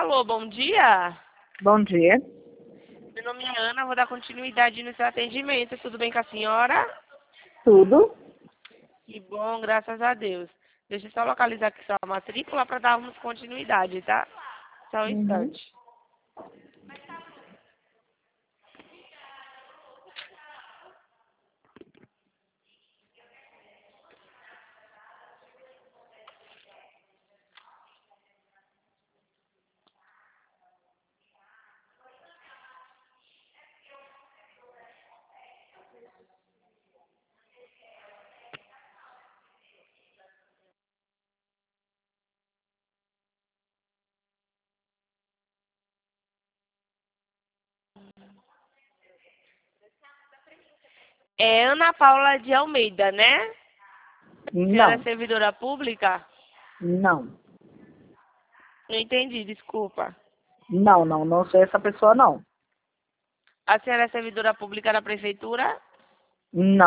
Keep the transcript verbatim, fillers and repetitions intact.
Alô, bom dia. Bom dia. Meu nome é Ana, vou dar continuidade no seu atendimento. Tudo bem com a senhora? Tudo? Que bom, graças a Deus. Deixa eu só localizar aqui sua matrícula para darmos continuidade, tá? Só um Uhum. instante. É Ana Paula de Almeida, né? A senhora é Não. servidora pública? Não. Não entendi, desculpa. Não, não, não sou essa pessoa, não. A senhora é servidora pública da prefeitura? Não.